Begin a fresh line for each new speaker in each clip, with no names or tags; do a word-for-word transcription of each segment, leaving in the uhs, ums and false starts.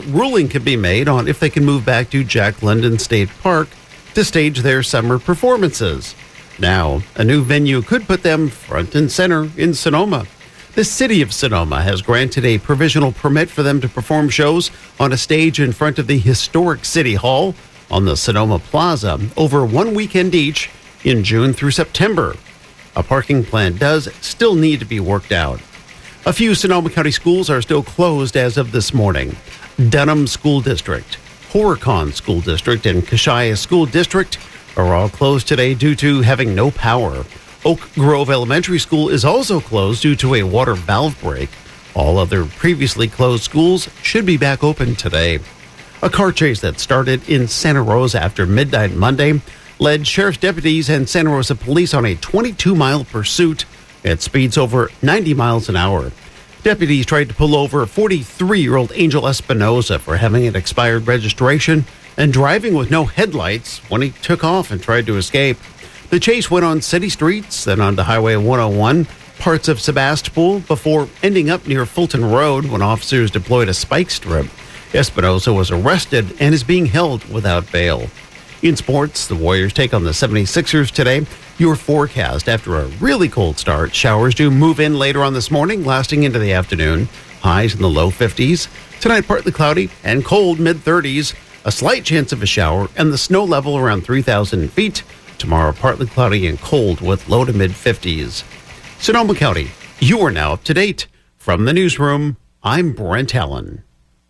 ruling could be made on if they can move back to Jack London State Park to stage their summer performances. Now, a new venue could put them front and center in Sonoma. The city of Sonoma has granted a provisional permit for them to perform shows on a stage in front of the historic City Hall on the Sonoma Plaza over one weekend each in June through September. A parking plan does still need to be worked out. A few Sonoma County schools are still closed as of this morning. Dunham School District, Horicon School District, and Kashaya School District are all closed today due to having no power. Oak Grove Elementary School is also closed due to a water valve break. All other previously closed schools should be back open today. A car chase that started in Santa Rosa after midnight Monday led sheriff's deputies and Santa Rosa police on a twenty-two mile pursuit at speeds over ninety miles an hour. Deputies tried to pull over forty-three-year-old Angel Espinoza for having an expired registration and driving with no headlights when he took off and tried to escape. The chase went on city streets, then onto Highway one oh one, parts of Sebastopol, before ending up near Fulton Road when officers deployed a spike strip. Espinoza was arrested and is being held without bail. In sports, the Warriors take on the seventy-sixers today. Your forecast: after a really cold start, showers do move in later on this morning, lasting into the afternoon. Highs in the low fifties. Tonight, partly cloudy and cold, mid-thirties. A slight chance of a shower, and the snow level around three thousand feet. Tomorrow, partly cloudy and cold with low to mid-fifties. Sonoma County, you are now up to date. From the newsroom, I'm Brent Allen.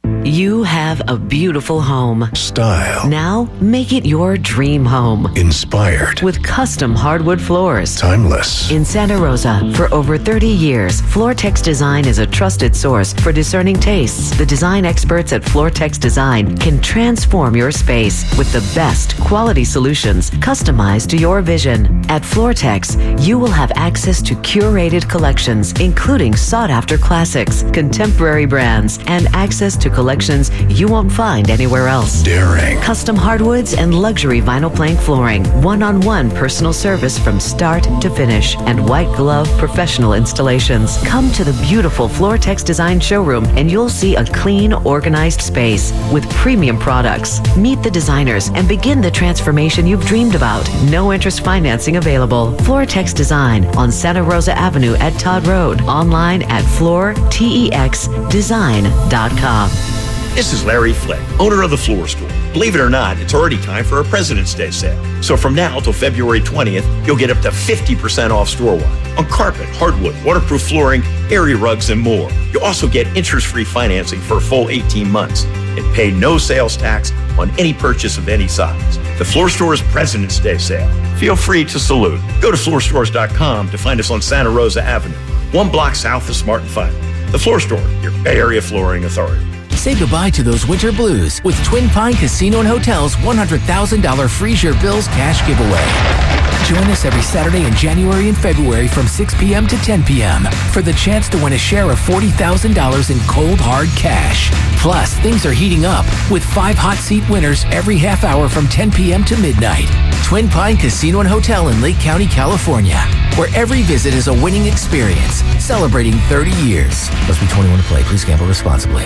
You have a beautiful home.
Style.
Now make it your dream home.
Inspired.
With custom hardwood floors.
Timeless.
In Santa Rosa, for over thirty years, Floortex Design is a trusted source for discerning tastes. The design experts at Floortex Design can transform your space with the best quality solutions customized to your vision. At Floortex, you will have access to curated collections, including sought-after classics, contemporary brands, and access to collections you won't find anywhere else.
Daring.
Custom hardwoods and luxury vinyl plank flooring. One-on-one personal service from start to finish. And white glove professional installations. Come to the beautiful Floortex Design showroom and you'll see a clean, organized space with premium products. Meet the designers and begin the transformation you've dreamed about. No interest financing available. Floortex Design on Santa Rosa Avenue at Todd Road. Online at floor tex design dot com.
This is Larry Flick, owner of the Floor Store. Believe it or not, it's already time for a President's Day sale. So from now till February twentieth, you'll get up to fifty percent off store-wide on carpet, hardwood, waterproof flooring, area rugs, and more. You'll also get interest-free financing for a full eighteen months and pay no sales tax on any purchase of any size. The Floor Store's President's Day sale. Feel free to salute. Go to floor stores dot com to find us on Santa Rosa Avenue, one block south of Smart and Final. The Floor Store, your Bay Area flooring authority.
Say goodbye to those winter blues with Twin Pine Casino and Hotel's one hundred thousand dollars Freeze Your Bills cash giveaway. Join us every Saturday in January and February from six p.m. to ten p.m. for the chance to win a share of forty thousand dollars in cold, hard cash. Plus, things are heating up with five hot seat winners every half hour from ten p.m. to midnight. Twin Pine Casino and Hotel in Lake County, California, where every visit is a winning experience, celebrating thirty years. Must be twenty-one to play. Please gamble responsibly.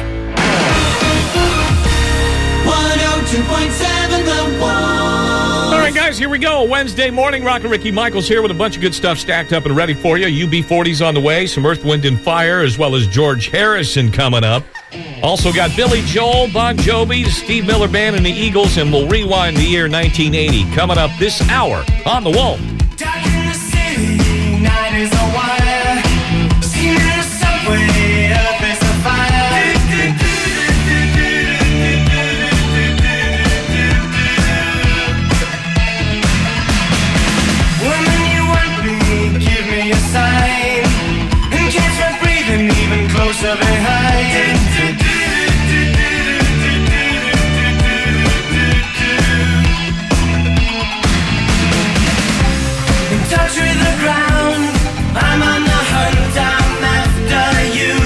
one oh two point seven The Wolf.
All right, guys, here we go. Wednesday morning, Rockin' Ricky Michaels here with a bunch of good stuff stacked up and ready for you. U B forty's on the way, some Earth, Wind, and Fire, as well as George Harrison coming up. Also got Billy Joel, Bon Jovi, the Steve Miller Band, and the Eagles, and we'll rewind the year nineteen eighty coming up this hour on The Wolf.
Dark in the city, night is a wire. Steam in the subway, earth is a fire. Woman, you want me, give me a sign. And can't stop breathing, even closer behind. In touch with the ground, I'm on the hunt, I'm after you.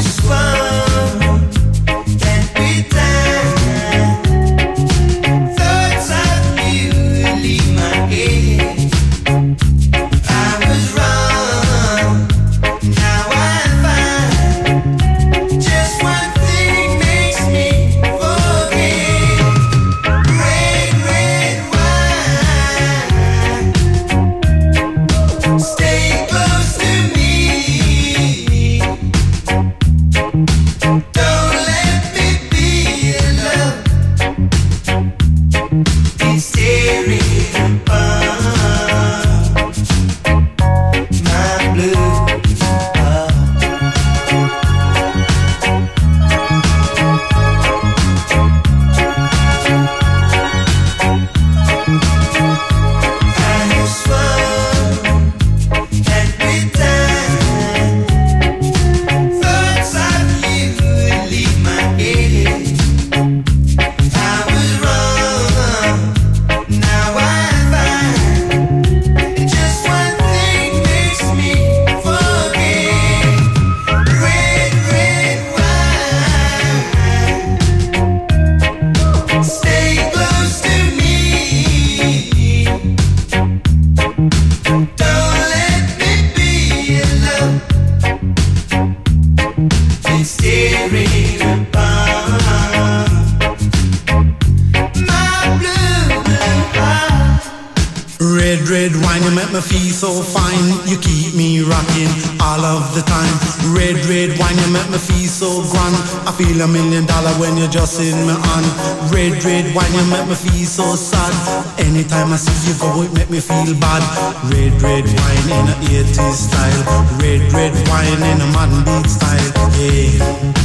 Red wine, you make me feel so fine. You keep me rocking all of the time. Red, red wine, you make me feel so grand. I feel a million dollar when you're just in my hand. Red, red wine, you make me feel so sad. Anytime I see you go, it make me feel bad. Red, red wine in a eighties style. Red, red wine in a modern beat style. Yeah.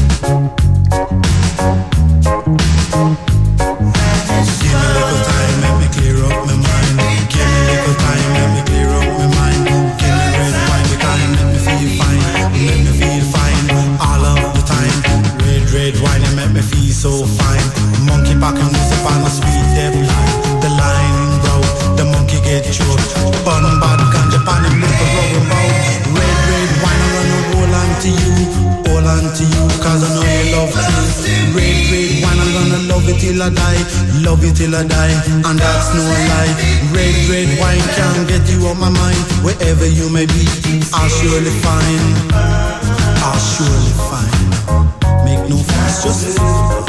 Give me a little time, make me clear up my mind. Give me a little time, make me clear up my mind. Give me red wine, because it make me feel fine. Make me feel fine all of the time. Red, red wine, it make me feel so fine. Monkey pack and music on the sweet step line. The line broke, the monkey get choked. Bun bad ganja pan him little rubber bow. Red, red wine, I'm gonna hold on to you. Hold on to you, cause I know you love me. Red, red wine, I'm gonna love it till I die. Love you till I die, and that's no lie. Red, red wine can't get you on my mind. Wherever you may be, I'll surely find. I'll surely find. Make no fuss, just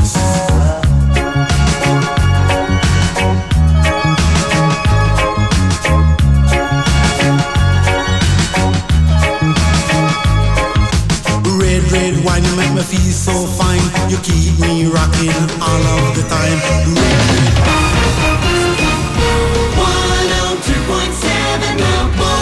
red, red wine, you make me feel so fine. You keep me rocking all of the time.
one oh two point seven The Wolf.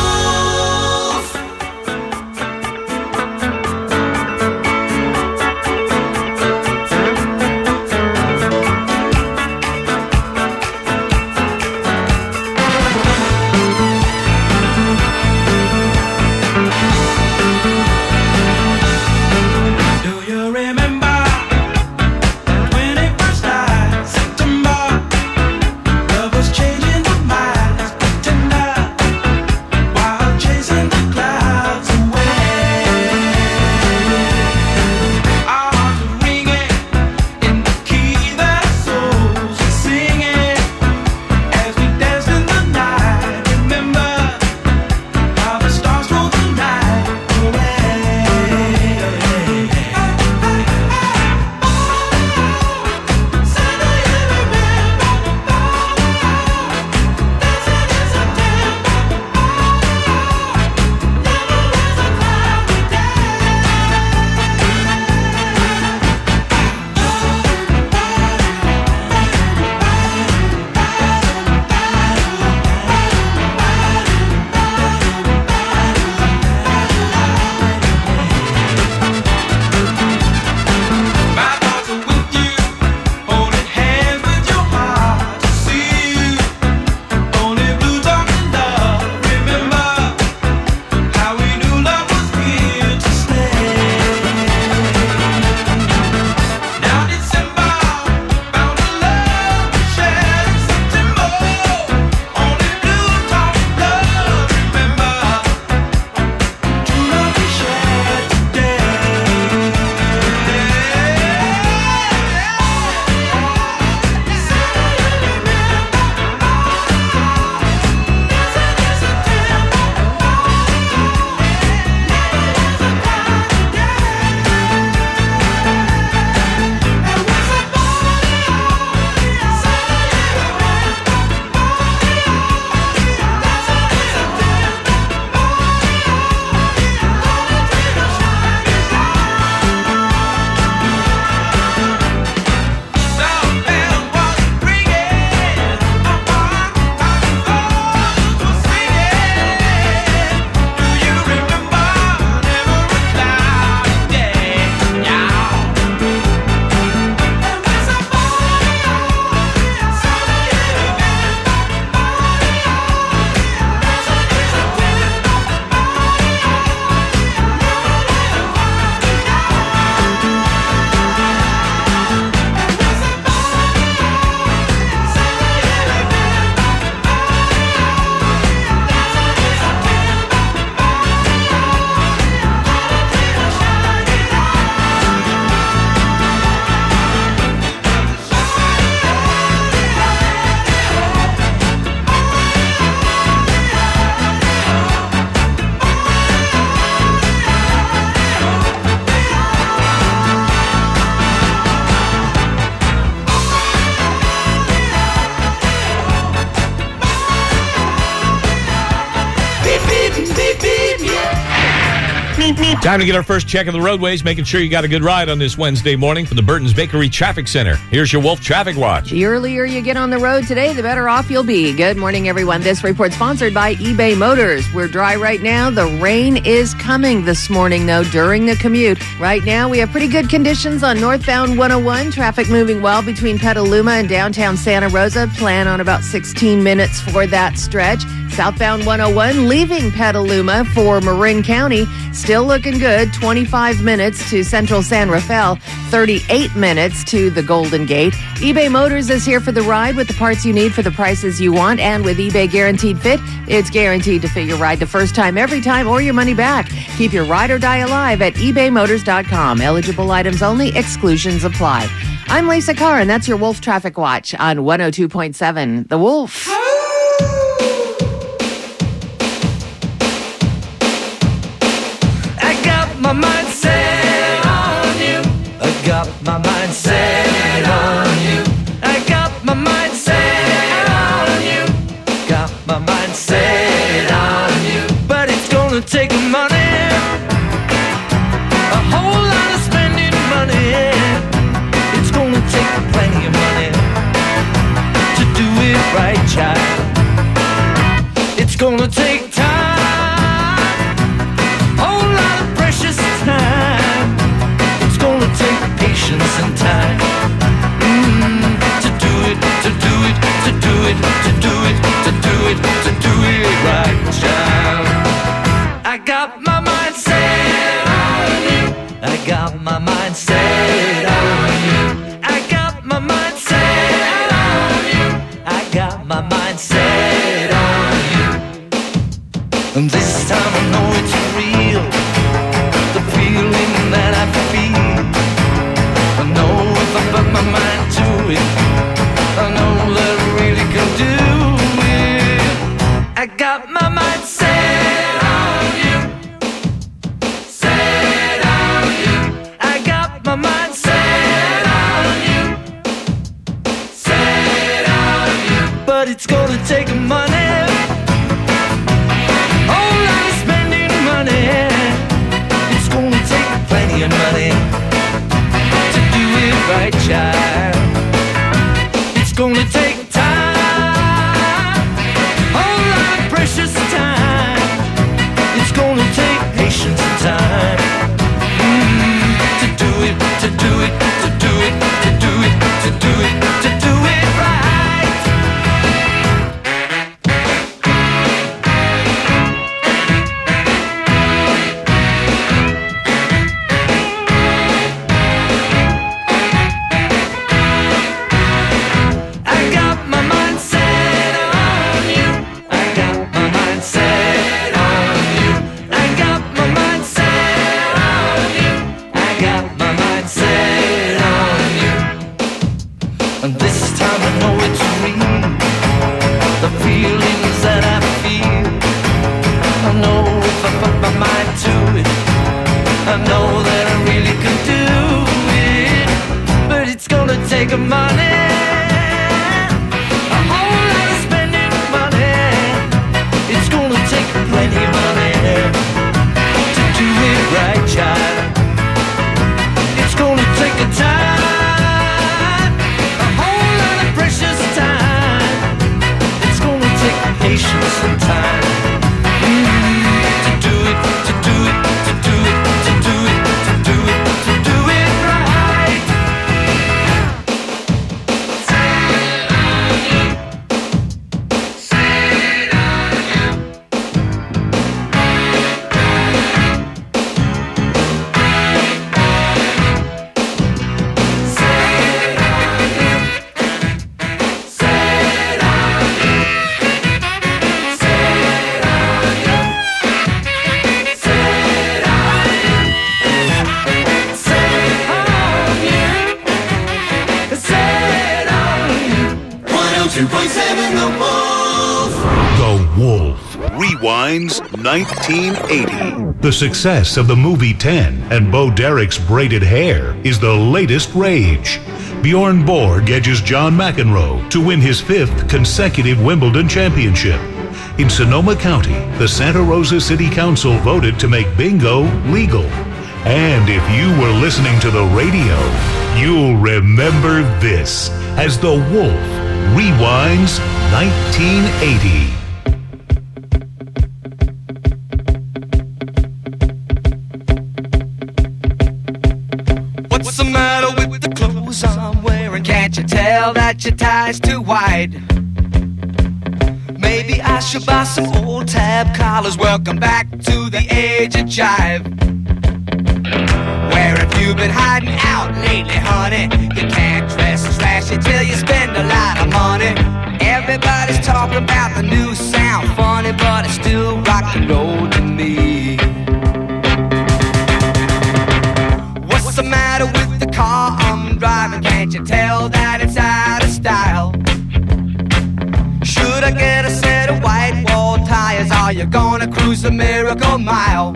Do you remember twenty-first night, September? Love was
Time to get our first check of the roadways, making sure you got a good ride on this Wednesday morning from the Burton's Bakery Traffic Center. Here's your Wolf Traffic Watch.
The earlier you get on the road today, the better off you'll be. Good morning, everyone. This report sponsored by eBay Motors. We're dry right now. The rain is coming this morning, though, during the commute. Right now, we have pretty good conditions on northbound one oh one. Traffic moving well between Petaluma and downtown Santa Rosa. Plan on about sixteen minutes for that stretch. Southbound one oh one, leaving Petaluma for Marin County. Still looking good. twenty-five minutes to central San Rafael. thirty-eight minutes to the Golden Gate. eBay Motors is here for the ride with the parts you need for the prices you want. And with eBay Guaranteed Fit, it's guaranteed to fit your ride the first time, every time, or your money back. Keep your ride or die alive at ebay motors dot com. Eligible items only. Exclusions apply. I'm Lisa Carr, and that's your Wolf Traffic Watch on one oh two point seven. The Wolf.
My mind set on you. I got my mind set on you. I got my mind set on you. Got my mind set on you. But it's gonna take money, a whole lot of spending money. It's gonna take plenty of money to do it right, child. It's gonna take time. Patience and time mm, to do it, to do it, to do it, to do it, to do it, to do it right, child. I got my mind set on you. I got my mind set on you. I got my mind set on you. I got my mind set on you. And this time I know it's real, the feeling that I feel. I know if I put my mind to it, I know that I really can do it. I got my mind set on you, set on you. I got my mind set on you, set on you. But it's gonna take money, whole lot of spending money. It's gonna take plenty of money. Right, child. It's gonna take time, whole lot of precious time. It's gonna take patience and time mm, to do it, to do it, to do it, to do it, to do it, to do it right.
Rewinds nineteen eighty. The success of the movie ten and Bo Derek's braided hair is the latest rage. Bjorn Borg edges John McEnroe to win his fifth consecutive Wimbledon championship. In Sonoma County, the Santa Rosa City Council voted to make bingo legal. And if you were listening to the radio, you'll remember this as The Wolf rewinds nineteen eighty.
What's the matter with the clothes I'm wearing? Can't you tell that your tie's too wide? Maybe I should buy some old tab collars. Welcome back to the age of jive. Where have you been hiding out lately, honey? You can't dress trashy till you spend a lot of money. Everybody's talking about the new sound, funny, but it's still rock and roll to me. What's the matter with the car I'm driving? Can't you tell that it's out of style? Should I get a set of white wall tires? Are you gonna cruise the Miracle Mile?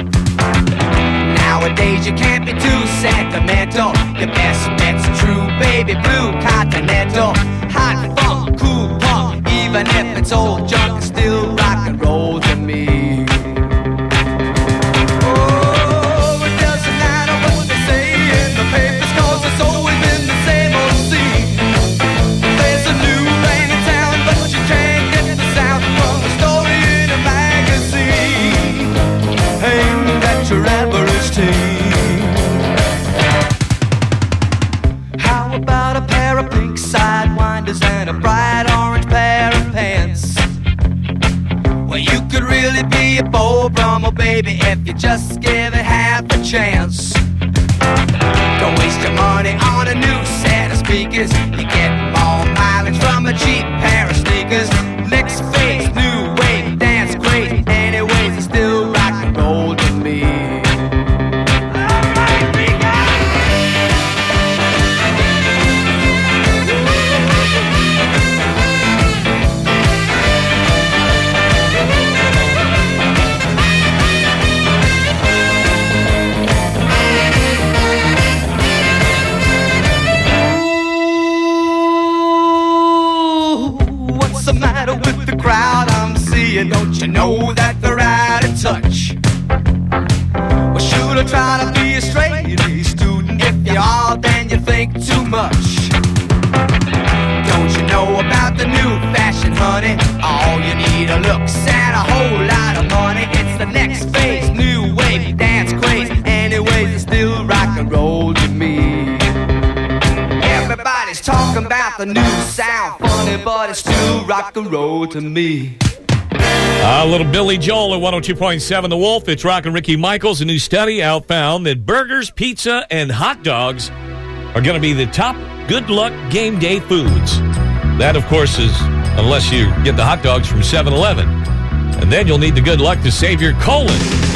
Nowadays you can't be too sentimental. Your best bet's a true baby blue Continental. Hot funk, cool punk, even if it's old junk, it's still rock and roll to me. Oh, it doesn't matter what they say in the papers, 'cause it's always been the same old scene. There's a new rain in town, but you can't get the sound from a story in a magazine aimed at your average teen. How about a pair of pink sidewinders and a bright orange pair of pants? Well, you could really be a Beau Brummel, baby, if you just give it half a chance. Don't waste your money on a new set of speakers. You get more mileage from a cheap pair of sneakers. Next phase, new wave, dance great. Anyways, it's still rock and roll to me. What's the matter with the crowd I'm seeing? Don't you know that they're out of touch? Well, should I try to be a straight A student? If you are, then you think too much. Don't you know about the new fashion, honey? All you need are looks and a whole lot of money. It's the next phase, new wave, dance craze. Anyways, it's still rock and roll to me. Everybody's talking about the new sound, funny, but it's still rock and roll to me.
A uh, little Billy Joel at one oh two point seven The Wolf. It's Rock and Ricky Michaels. A new study out found that burgers, pizza, and hot dogs are going to be the top good luck game day foods. That, of course, is unless you get the hot dogs from seven eleven. And then you'll need the good luck to save your colon.